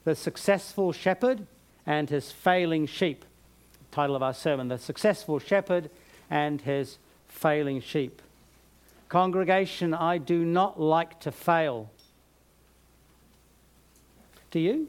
The Successful Shepherd and His Failing Sheep. Title of our sermon, The Successful Shepherd and His Failing Sheep. Congregation, I do not like to fail. Do you?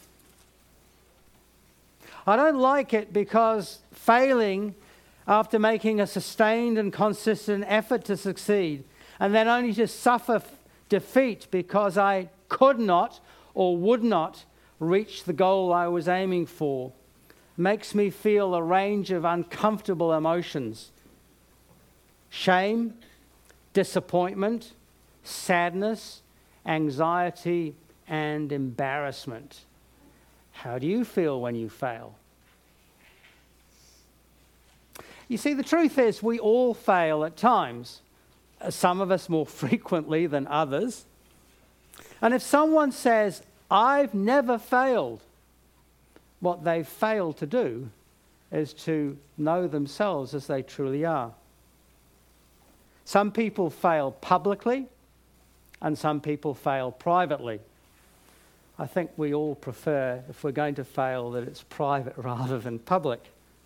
I don't like it because failing after making a sustained and consistent effort to succeed, and then only to suffer defeat because I could not or would not reach the goal I was aiming for, makes me feel a range of uncomfortable emotions. Shame, disappointment, sadness, anxiety, and embarrassment. How do you feel when you fail? You see, the truth is we all fail at times. Some of us more frequently than others. And if someone says, I've never failed, what they've failed to do is to know themselves as they truly are. Some people fail publicly, and some people fail privately. I think we all prefer, if we're going to fail, that it's private rather than public.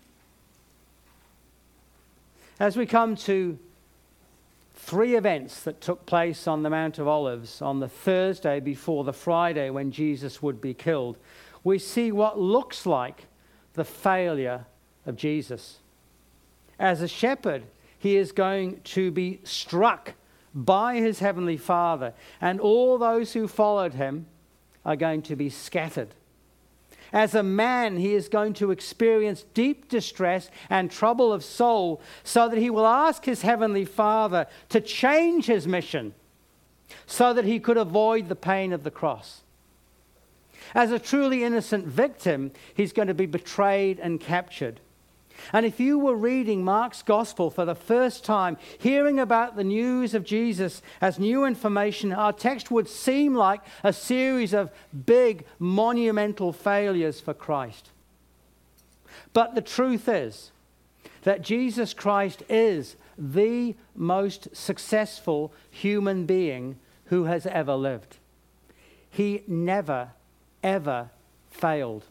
As we come to 3 events that took place on the Mount of Olives on the Thursday before the Friday when Jesus would be killed, we see what looks like the failure of Jesus. As a shepherd, he is going to be struck by his heavenly Father, and all those who followed him are going to be scattered. As a man, he is going to experience deep distress and trouble of soul, so that he will ask his heavenly Father to change his mission so that he could avoid the pain of the cross. As a truly innocent victim, he's going to be betrayed and captured. And if you were reading Mark's Gospel for the first time, hearing about the news of Jesus as new information, our text would seem like a series of big, monumental failures for Christ. But the truth is that Jesus Christ is the most successful human being who has ever lived. He never, ever failed.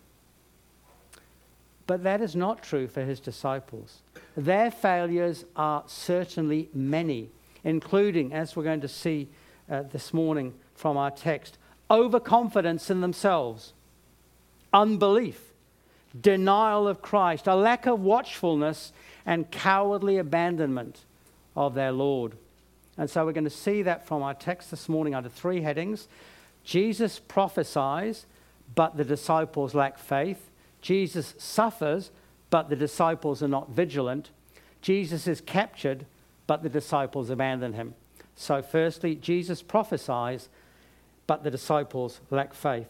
But that is not true for his disciples. Their failures are certainly many, including, as we're going to see this morning from our text, overconfidence in themselves, unbelief, denial of Christ, a lack of watchfulness, and cowardly abandonment of their Lord. And so we're going to see that from our text this morning under 3 headings. Jesus prophesies, but the disciples lack faith. Jesus suffers, but the disciples are not vigilant. Jesus is captured, but the disciples abandon him. So firstly, Jesus prophesies, but the disciples lack faith.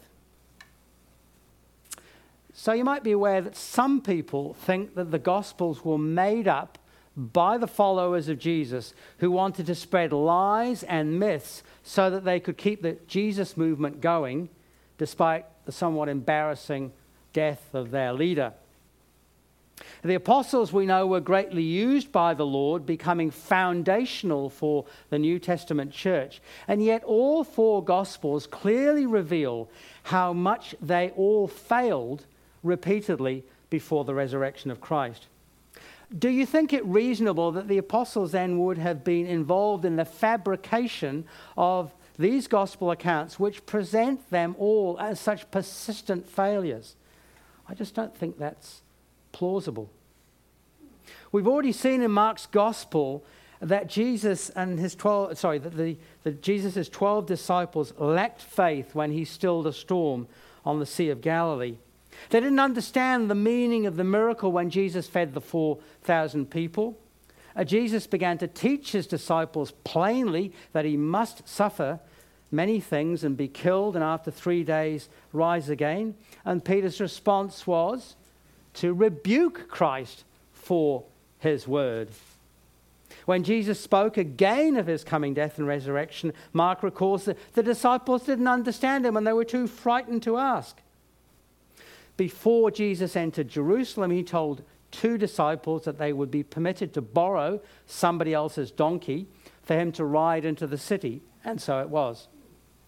So you might be aware that some people think that the Gospels were made up by the followers of Jesus who wanted to spread lies and myths so that they could keep the Jesus movement going despite the somewhat embarrassing death of their leader. The apostles, we know, were greatly used by the Lord, becoming foundational for the New Testament church. And yet all 4 Gospels clearly reveal how much they all failed repeatedly before the resurrection of Christ. Do you think it reasonable that the apostles then would have been involved in the fabrication of these gospel accounts, which present them all as such persistent failures? I just don't think that's plausible. We've already seen in Mark's Gospel that Jesus and his 12 disciples lacked faith when he stilled a storm on the Sea of Galilee. They didn't understand the meaning of the miracle when Jesus fed the 4,000 people. Jesus began to teach his disciples plainly that he must suffer many things and be killed, and after 3 days rise again. And Peter's response was to rebuke Christ for his word. When Jesus spoke again of his coming death and resurrection, Mark records that the disciples didn't understand him and they were too frightened to ask. Before Jesus entered Jerusalem, he told 2 disciples that they would be permitted to borrow somebody else's donkey for him to ride into the city, and so it was.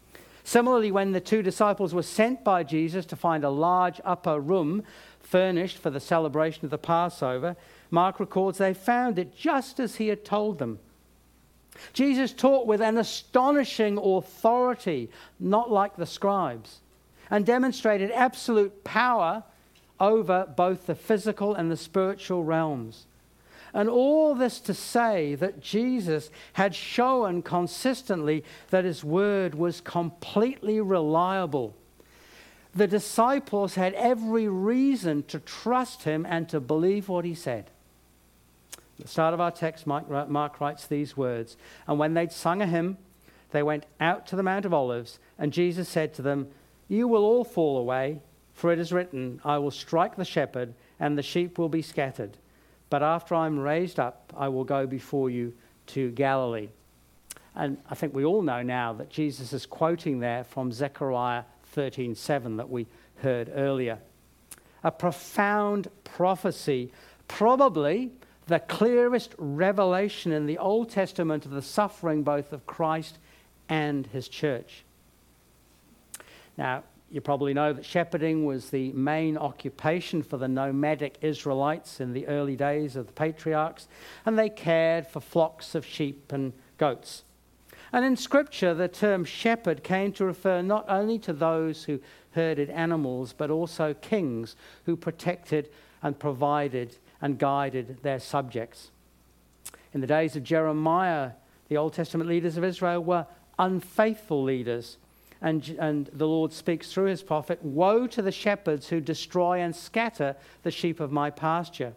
Similarly, when the two disciples were sent by Jesus to find a large upper room furnished for the celebration of the Passover, Mark records they found it just as he had told them. Jesus taught with an astonishing authority, not like the scribes, and demonstrated absolute power over both the physical and the spiritual realms. And all this to say that Jesus had shown consistently that his word was completely reliable. The disciples had every reason to trust him and to believe what he said. At the start of our text, Mark writes these words, "And when they'd sung a hymn, they went out to the Mount of Olives, and Jesus said to them, 'You will all fall away, for it is written, I will strike the shepherd, and the sheep will be scattered. But after I'm raised up, I will go before you to Galilee.'" And I think we all know now that Jesus is quoting there from Zechariah 13:7 that we heard earlier. A profound prophecy, probably the clearest revelation in the Old Testament of the suffering both of Christ and his church. Now, you probably know that shepherding was the main occupation for the nomadic Israelites in the early days of the patriarchs, and they cared for flocks of sheep and goats. And in Scripture, the term shepherd came to refer not only to those who herded animals, but also kings who protected and provided and guided their subjects. In the days of Jeremiah, the Old Testament leaders of Israel were unfaithful leaders. And the Lord speaks through his prophet, "Woe to the shepherds who destroy and scatter the sheep of my pasture."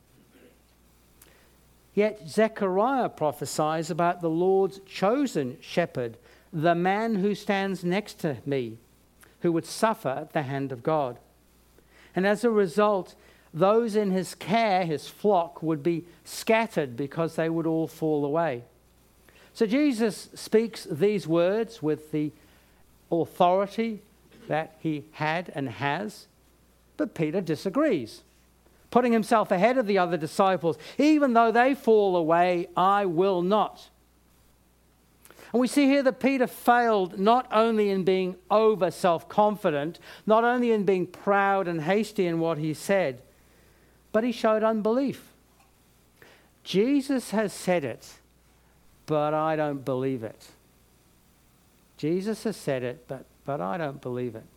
Yet Zechariah prophesies about the Lord's chosen shepherd, the man who stands next to me, who would suffer at the hand of God. And as a result, those in his care, his flock, would be scattered because they would all fall away. So Jesus speaks these words with the authority that he had and has, but Peter disagrees, putting himself ahead of the other disciples. "Even though they fall away, I will not." And we see here that Peter failed not only in being over self-confident, not only in being proud and hasty in what he said, but he showed unbelief. Jesus has said it, but I don't believe it. Jesus has said it, but I don't believe it.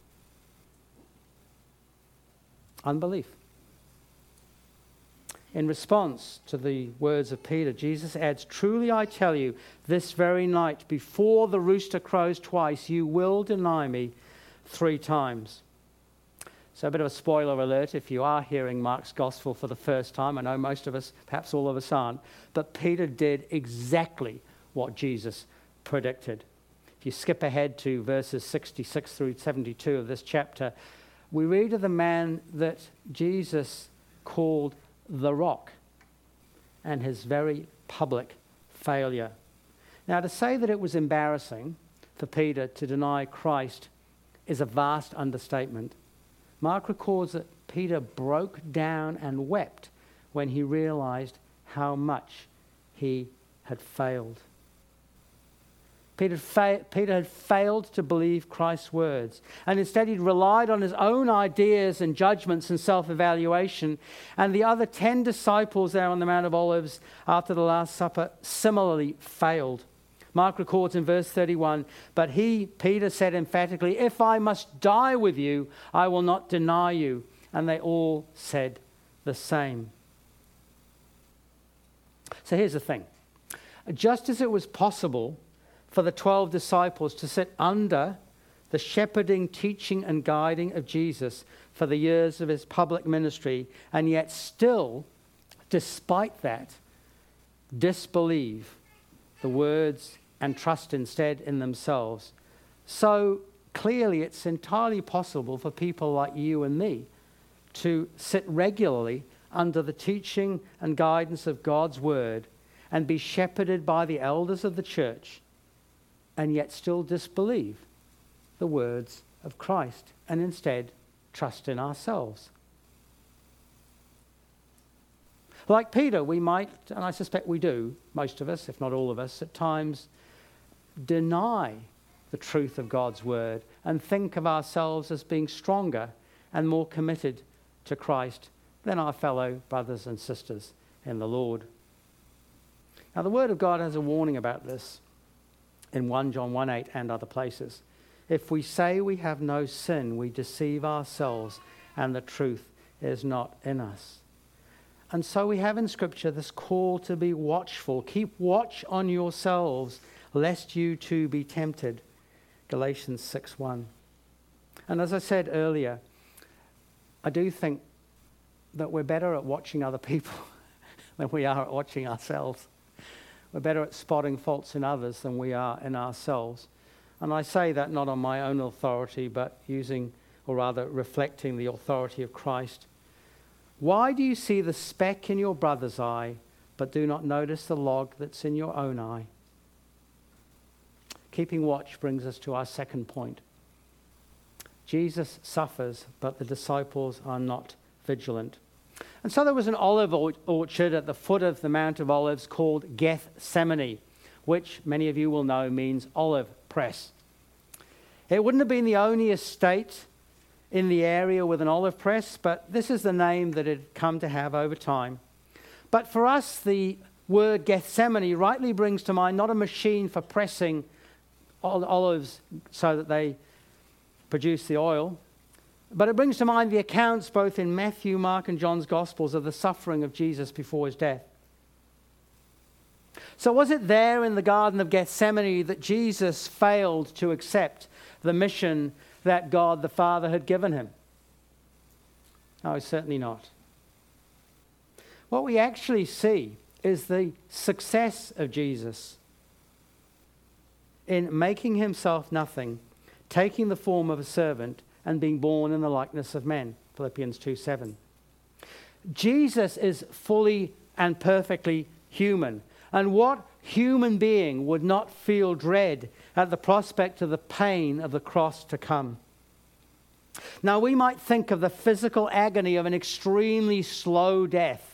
Unbelief. In response to the words of Peter, Jesus adds, "Truly I tell you, this very night, before the rooster crows twice, you will deny me 3 times." So a bit of a spoiler alert if you are hearing Mark's gospel for the first time. I know most of us, perhaps all of us aren't, but Peter did exactly what Jesus predicted. If you skip ahead to verses 66 through 72 of this chapter, we read of the man that Jesus called the Rock and his very public failure. Now, to say that it was embarrassing for Peter to deny Christ is a vast understatement. Mark records that Peter broke down and wept when he realized how much he had failed. Peter had failed to believe Christ's words, and instead he'd relied on his own ideas and judgments and self-evaluation. And the other 10 disciples there on the Mount of Olives after the Last Supper similarly failed. Mark records in verse 31, "But he, Peter, said emphatically, 'If I must die with you, I will not deny you.' And they all said the same." So here's the thing. Just as it was possible for the 12 disciples to sit under the shepherding, teaching, and guiding of Jesus for the years of his public ministry, and yet still, despite that, disbelieve the words and trust instead in themselves. So clearly it's entirely possible for people like you and me to sit regularly under the teaching and guidance of God's word and be shepherded by the elders of the church and yet still disbelieve the words of Christ and instead trust in ourselves. Like Peter, we might, and I suspect we do, most of us, if not all of us, at times deny the truth of God's word and think of ourselves as being stronger and more committed to Christ than our fellow brothers and sisters in the Lord. Now, the word of God has a warning about this in 1 John 1:8 and other places. If we say we have no sin, we deceive ourselves and the truth is not in us. And so we have in Scripture this call to be watchful. Keep watch on yourselves, lest you too be tempted. Galatians 6:1. And as I said earlier, I do think that we're better at watching other people than we are at watching ourselves. We're better at spotting faults in others than we are in ourselves. And I say that not on my own authority, but using, or rather reflecting the authority of Christ. Why do you see the speck in your brother's eye, but do not notice the log that's in your own eye? Keeping watch brings us to our second point. Jesus suffers, but the disciples are not vigilant. And so there was an olive orchard at the foot of the Mount of Olives called Gethsemane, which many of you will know means olive press. It wouldn't have been the only estate in the area with an olive press, but this is the name that it had come to have over time. But for us, the word Gethsemane rightly brings to mind not a machine for pressing olives so that they produce the oil, but it brings to mind the accounts both in Matthew, Mark, and John's Gospels of the suffering of Jesus before his death. So was it there in the Garden of Gethsemane that Jesus failed to accept the mission that God the Father had given him? No, certainly not. What we actually see is the success of Jesus in making himself nothing, taking the form of a servant, and being born in the likeness of men. Philippians 2:7. Jesus is fully and perfectly human. And what human being would not feel dread at the prospect of the pain of the cross to come? Now, we might think of the physical agony of an extremely slow death.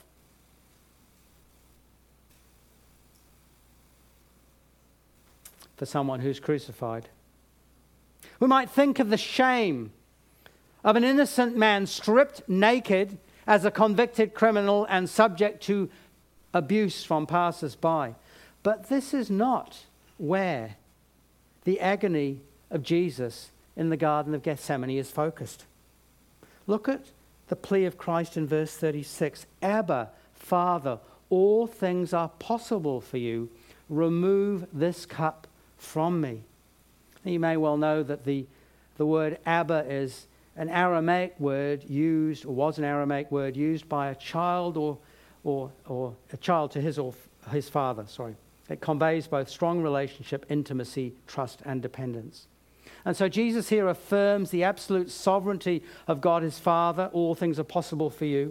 For someone who's crucified. We might think of the shame of an innocent man stripped naked as a convicted criminal and subject to abuse from passers-by. But this is not where the agony of Jesus in the Garden of Gethsemane is focused. Look at the plea of Christ in verse 36. Abba, Father, all things are possible for you. Remove this cup from me. You may well know that the word Abba is an Aramaic word used, or was an Aramaic word used by a child or a child to his father. It conveys both strong relationship, intimacy, trust, and dependence. And so Jesus here affirms the absolute sovereignty of God his Father. All things are possible for you.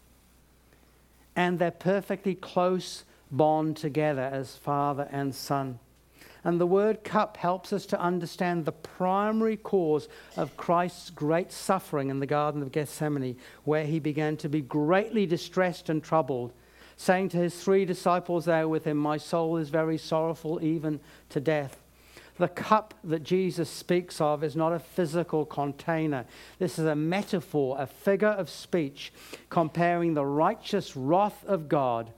And their perfectly close bond together as Father and Son. And the word cup helps us to understand the primary cause of Christ's great suffering in the Garden of Gethsemane, where he began to be greatly distressed and troubled, saying to his 3 disciples there with him, my soul is very sorrowful, even to death. The cup that Jesus speaks of is not a physical container. This is a metaphor, a figure of speech, comparing the righteous wrath of God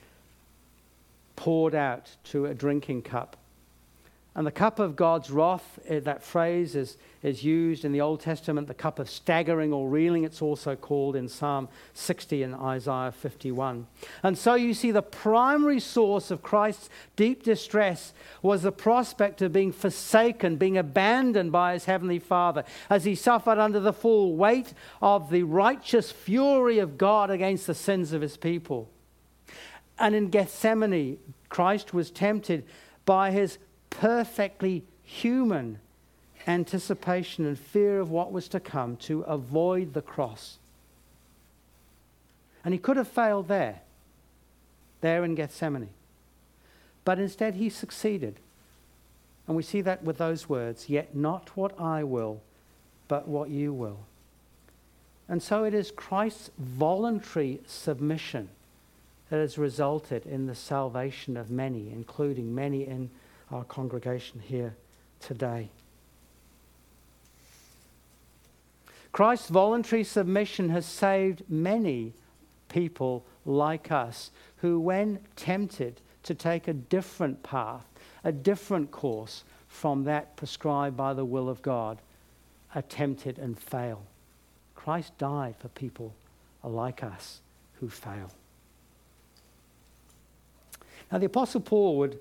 poured out to a drinking cup. And the cup of God's wrath, that phrase is used in the Old Testament, the cup of staggering or reeling. It's also called in Psalm 60 and Isaiah 51. And so you see the primary source of Christ's deep distress was the prospect of being forsaken, being abandoned by his heavenly Father, as he suffered under the full weight of the righteous fury of God against the sins of his people. And in Gethsemane, Christ was tempted by his perfectly human anticipation and fear of what was to come to avoid the cross. And he could have failed there in Gethsemane. But instead he succeeded. And we see that with those words, yet not what I will, but what you will. And so it is Christ's voluntary submission that has resulted in the salvation of many, including many in our congregation here today. Christ's voluntary submission has saved many people like us who, when tempted to take a different path, a different course from that prescribed by the will of God, are tempted and fail. Christ died for people like us who fail. Now, the Apostle Paul would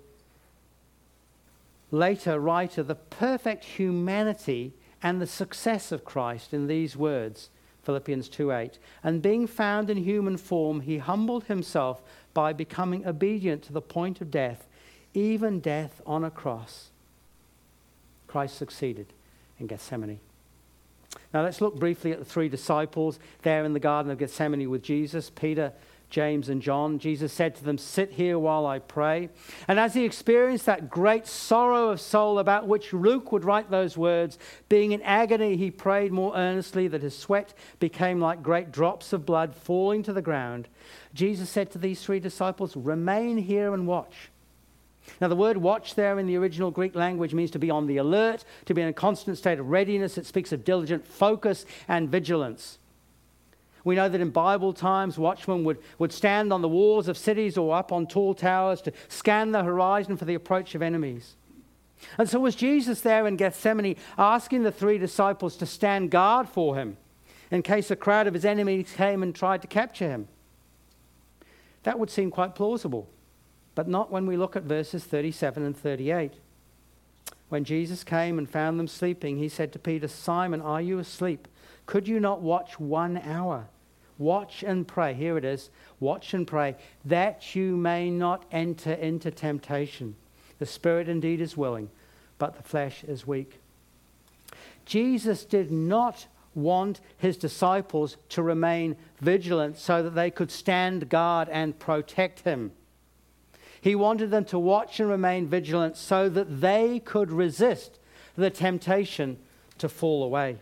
later write of the perfect humanity and the success of Christ in these words, Philippians 2:8. And being found in human form, he humbled himself by becoming obedient to the point of death, even death on a cross. Christ succeeded in Gethsemane. Now let's look briefly at the three disciples there in the Garden of Gethsemane with Jesus, Peter, James and John. Jesus said to them, "Sit here while I pray." And as he experienced that great sorrow of soul about which Luke would write those words, being in agony, he prayed more earnestly that his sweat became like great drops of blood falling to the ground. Jesus said to these three disciples, "Remain here and watch." Now the word watch there in the original Greek language means to be on the alert, to be in a constant state of readiness. It speaks of diligent focus and vigilance. We know that in Bible times, watchmen would stand on the walls of cities or up on tall towers to scan the horizon for the approach of enemies. And so was Jesus there in Gethsemane asking the three disciples to stand guard for him in case a crowd of his enemies came and tried to capture him? That would seem quite plausible, but not when we look at verses 37 and 38. When Jesus came and found them sleeping, he said to Peter, "Simon, are you asleep? Could you not watch 1 hour? Watch and pray." Here it is. Watch and pray, that you may not enter into temptation. The spirit indeed is willing, but the flesh is weak. Jesus did not want his disciples to remain vigilant so that they could stand guard and protect him. He wanted them to watch and remain vigilant so that they could resist the temptation to fall away.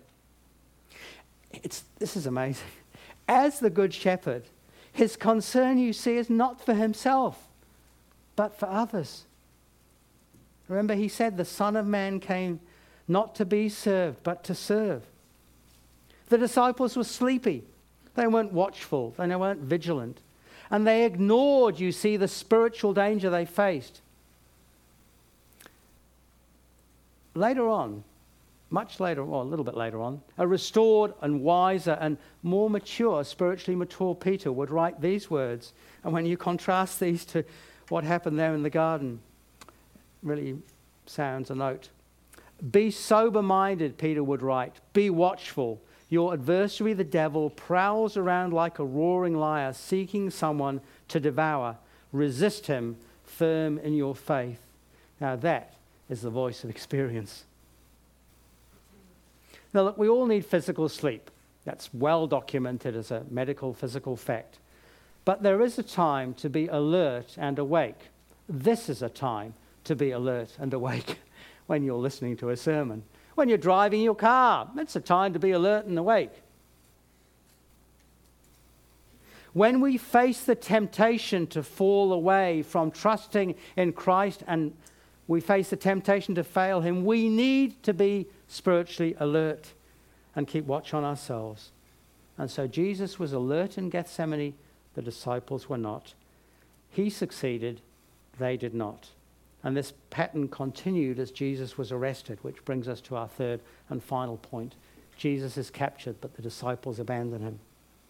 This is amazing. As the Good Shepherd, his concern, you see, is not for himself, but for others. Remember, he said the Son of Man came not to be served, but to serve. The disciples were sleepy. They weren't watchful. They weren't vigilant. And they ignored, you see, the spiritual danger they faced. Later on, much later, or a little bit later on, a restored and wiser and more mature, spiritually mature Peter would write these words. And when you contrast these to what happened there in the garden, it really sounds a note. "Be sober-minded," Peter would write. "Be watchful. Your adversary, the devil, prowls around like a roaring lion, seeking someone to devour. Resist him, firm in your faith." Now that is the voice of experience. Now look, we all need physical sleep. That's well documented as a medical physical fact. But there is a time to be alert and awake. This is a time to be alert and awake when you're listening to a sermon. When you're driving your car, it's a time to be alert and awake. When we face the temptation to fall away from trusting in Christ and we face the temptation to fail him, we need to be spiritually alert and keep watch on ourselves. And so Jesus was alert in Gethsemane, the disciples were not. He succeeded, they did not. And this pattern continued as Jesus was arrested, which brings us to our third and final point. Jesus is captured, but the disciples abandon him.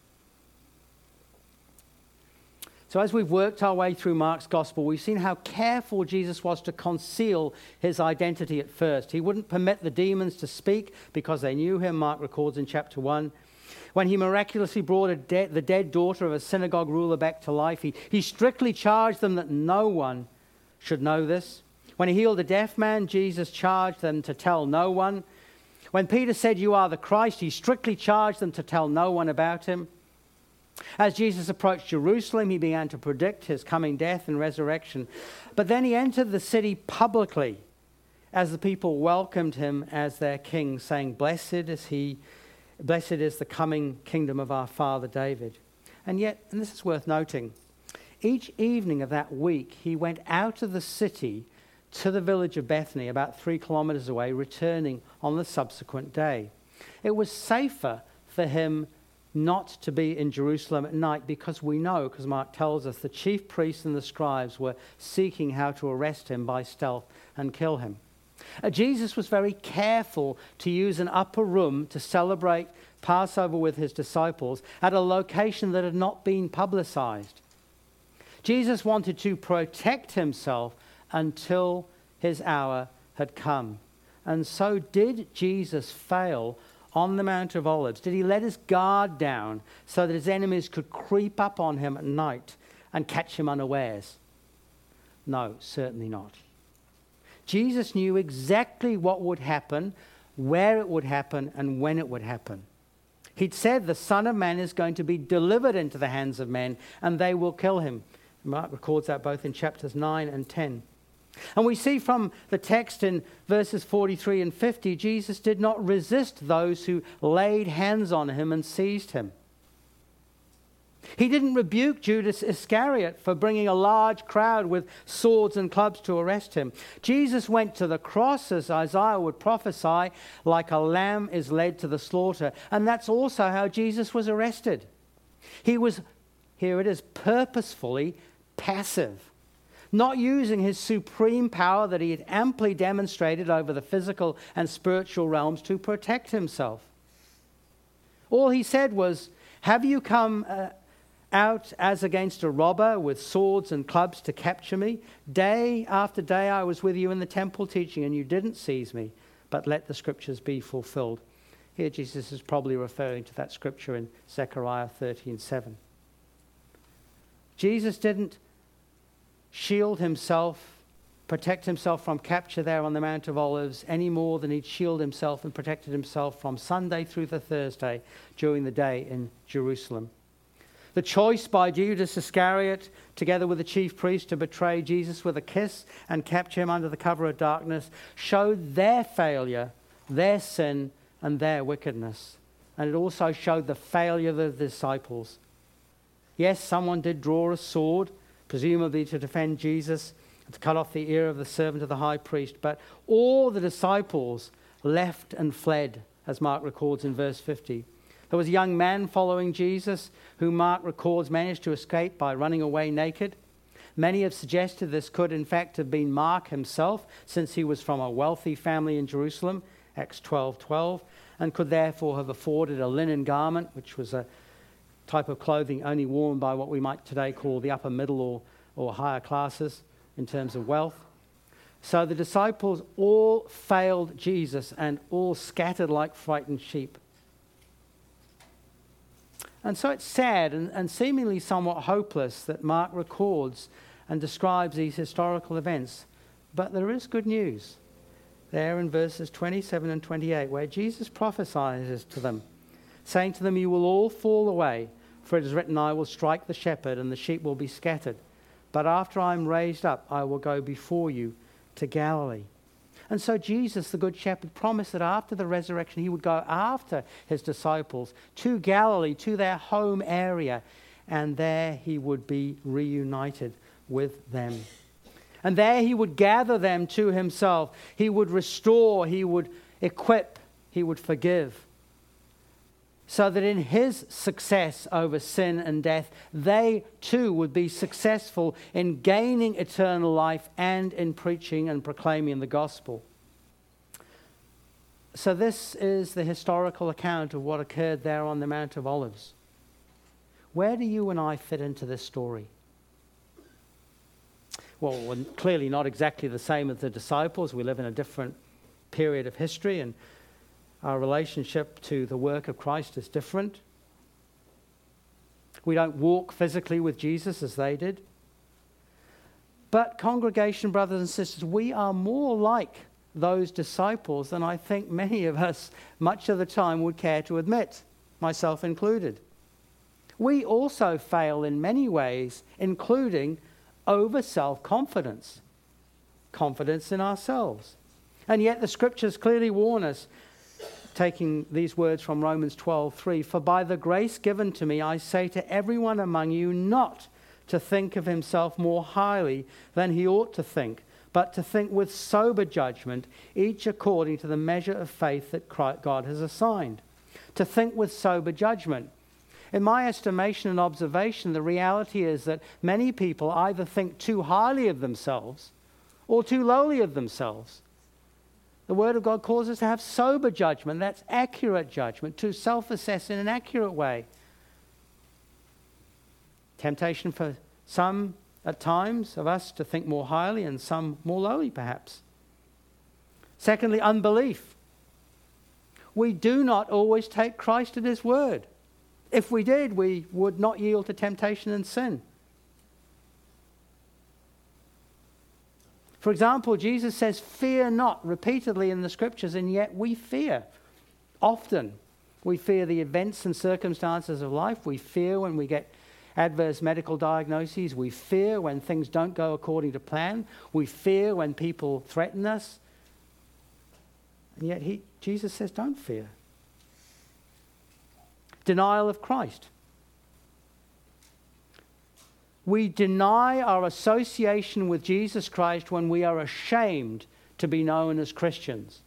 So as we've worked our way through Mark's gospel, we've seen how careful Jesus was to conceal his identity at first. He wouldn't permit the demons to speak because they knew him, Mark records in chapter 1. When he miraculously brought the dead daughter of a synagogue ruler back to life, he strictly charged them that no one should know this. When he healed a deaf man, Jesus charged them to tell no one. When Peter said, "You are the Christ," he strictly charged them to tell no one about him. As Jesus approached Jerusalem, he began to predict his coming death and resurrection. But then he entered the city publicly as the people welcomed him as their king, saying, Blessed is the coming kingdom of our father David." And yet, and this is worth noting, each evening of that week, he went out of the city to the village of Bethany, about 3 kilometers away, returning on the subsequent day. It was safer for him not to be in Jerusalem at night because we know, because Mark tells us, the chief priests and the scribes were seeking how to arrest him by stealth and kill him. Jesus was very careful to use an upper room to celebrate Passover with his disciples at a location that had not been publicized. Jesus wanted to protect himself until his hour had come. And so did Jesus fail on the Mount of Olives? Did he let his guard down so that his enemies could creep up on him at night and catch him unawares? No, certainly not. Jesus knew exactly what would happen, where it would happen, and when it would happen. He'd said the Son of Man is going to be delivered into the hands of men, and they will kill him. Mark records that both in chapters 9 and 10. And we see from the text in verses 43 and 50, Jesus did not resist those who laid hands on him and seized him. He didn't rebuke Judas Iscariot for bringing a large crowd with swords and clubs to arrest him. Jesus went to the cross, as Isaiah would prophesy, like a lamb is led to the slaughter. And that's also how Jesus was arrested. He was, here it is, purposefully passive, not using his supreme power that he had amply demonstrated over the physical and spiritual realms to protect himself. All he said was, "Have you come out as against a robber with swords and clubs to capture me? Day after day I was with you in the temple teaching, and you didn't seize me, but let the scriptures be fulfilled." Here Jesus is probably referring to that scripture in Zechariah 13:7. Jesus didn't shield himself, protect himself from capture there on the Mount of Olives any more than he'd shielded himself and protected himself from Sunday through to Thursday during the day in Jerusalem. The choice by Judas Iscariot, together with the chief priest, to betray Jesus with a kiss and capture him under the cover of darkness, showed their failure, their sin, and their wickedness. And it also showed the failure of the disciples. Yes, someone did draw a sword, presumably to defend Jesus, to cut off the ear of the servant of the high priest. But all the disciples left and fled, as Mark records in verse 50. There was a young man following Jesus who Mark records managed to escape by running away naked. Many have suggested this could in fact have been Mark himself, since he was from a wealthy family in Jerusalem, Acts 12:12, and could therefore have afforded a linen garment, which was a type of clothing only worn by what we might today call the upper middle or higher classes in terms of wealth. So the disciples all failed Jesus and all scattered like frightened sheep. And so it's sad and seemingly somewhat hopeless that Mark records and describes these historical events. But there is good news there in verses 27 and 28, where Jesus prophesies to them, saying to them, "You will all fall away, for it is written, I will strike the shepherd and the sheep will be scattered. But after I am raised up, I will go before you to Galilee." And so Jesus, the Good Shepherd, promised that after the resurrection, he would go after his disciples to Galilee, to their home area, and there he would be reunited with them. And there he would gather them to himself. He would restore, he would equip, he would forgive, so that in his success over sin and death, they too would be successful in gaining eternal life and in preaching and proclaiming the gospel. So this is the historical account of what occurred there on the Mount of Olives. Where do you and I fit into this story? Well, we're clearly not exactly the same as the disciples. We live in a different period of history, and our relationship to the work of Christ is different. We don't walk physically with Jesus as they did. But congregation, brothers and sisters, we are more like those disciples than I think many of us much of the time would care to admit, myself included. We also fail in many ways, including over self-confidence, confidence in ourselves. And yet the scriptures clearly warn us, taking these words from Romans 12:3, "For by the grace given to me, I say to everyone among you not to think of himself more highly than he ought to think, but but to think with sober judgment, each according to the measure of faith that God has assigned. To think with sober judgment. In my estimation and observation, the reality is that many people either think too highly of themselves or too lowly of themselves. The Word of God calls us to have sober judgment. That's accurate judgment, to self-assess in an accurate way. Temptation for some at times of us to think more highly and some more lowly perhaps. Secondly, unbelief. We do not always take Christ at his word. If we did, we would not yield to temptation and sin. For example, Jesus says, fear not, repeatedly in the scriptures, and yet we fear. Often, we fear the events and circumstances of life. We fear when we get adverse medical diagnoses. We fear when things don't go according to plan. We fear when people threaten us. And yet Jesus says, don't fear. Denial of Christ. We deny our association with Jesus Christ when we are ashamed to be known as Christians.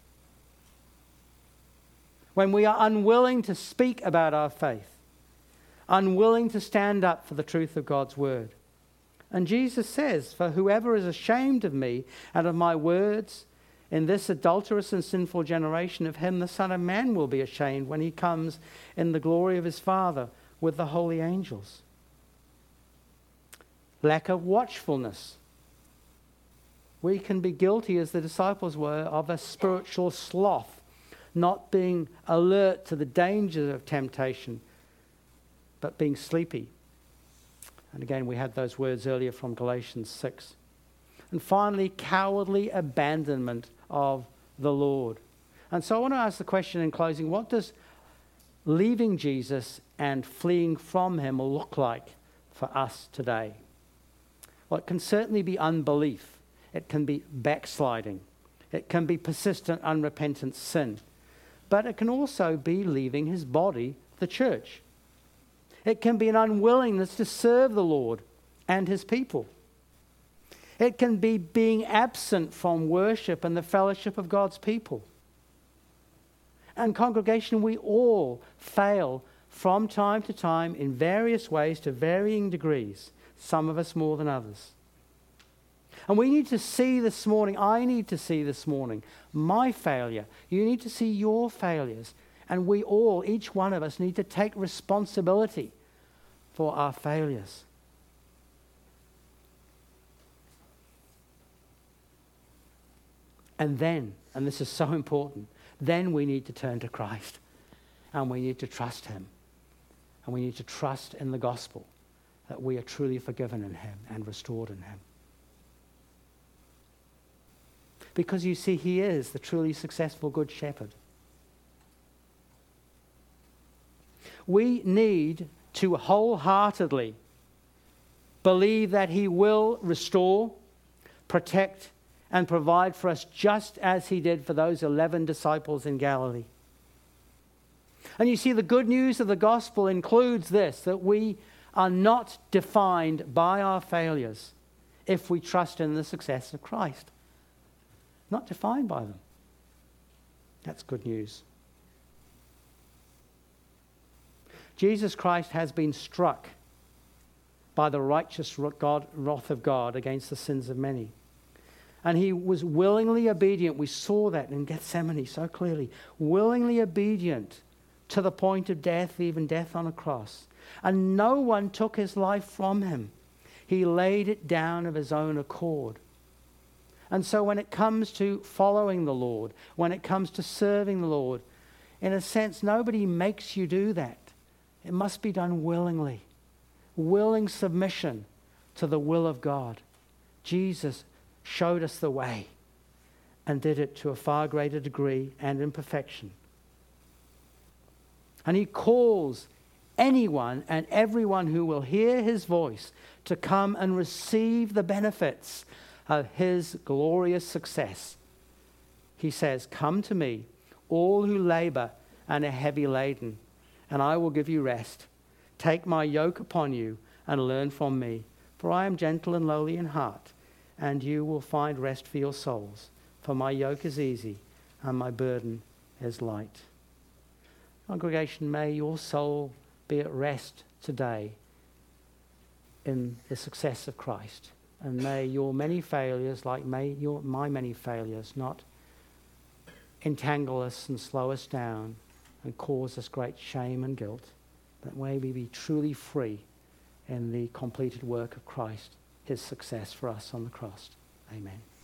When we are unwilling to speak about our faith. Unwilling to stand up for the truth of God's word. And Jesus says, for whoever is ashamed of me and of my words in this adulterous and sinful generation, of him the Son of Man will be ashamed when he comes in the glory of his Father with the holy angels. Lack of watchfulness. We can be guilty, as the disciples were, of a spiritual sloth, not being alert to the dangers of temptation, but being sleepy. And again, we had those words earlier from Galatians 6. And finally, cowardly abandonment of the Lord. And so I want to ask the question in closing, what does leaving Jesus and fleeing from him look like for us today? Well, it can certainly be unbelief. It can be backsliding. It can be persistent, unrepentant sin. But it can also be leaving his body, the church. It can be an unwillingness to serve the Lord and his people. It can be being absent from worship and the fellowship of God's people. And congregation, we all fail from time to time in various ways to varying degrees, some of us more than others. And we need to see this morning, I need to see this morning, my failure. You need to see your failures. And we all, each one of us, need to take responsibility for our failures. And then, and this is so important, then we need to turn to Christ. And we need to trust him. And we need to trust in the gospel that we are truly forgiven in him and restored in him. Because you see, he is the truly successful good shepherd. We need to wholeheartedly believe that he will restore, protect, and provide for us just as he did for those 11 disciples in Galilee. And you see, the good news of the gospel includes this, that we are not defined by our failures if we trust in the success of Christ. Not defined by them. That's good news. Jesus Christ has been struck by the righteous wrath of God against the sins of many. And he was willingly obedient. We saw that in Gethsemane so clearly. Willingly obedient to the point of death, even death on a cross. And no one took his life from him. He laid it down of his own accord. And so when it comes to following the Lord, when it comes to serving the Lord, in a sense, nobody makes you do that. It must be done willingly. Willing submission to the will of God. Jesus showed us the way and did it to a far greater degree and in perfection. And he calls anyone and everyone who will hear his voice to come and receive the benefits of his glorious success. He says, come to me, all who labor and are heavy laden, and I will give you rest. Take my yoke upon you and learn from me, for I am gentle and lowly in heart, and you will find rest for your souls. For my yoke is easy and my burden is light. Congregation, may your soul be at rest today in the success of Christ. And may your many failures, like my many failures, not entangle us and slow us down and cause us great shame and guilt. But may we be truly free in the completed work of Christ, his success for us on the cross. Amen.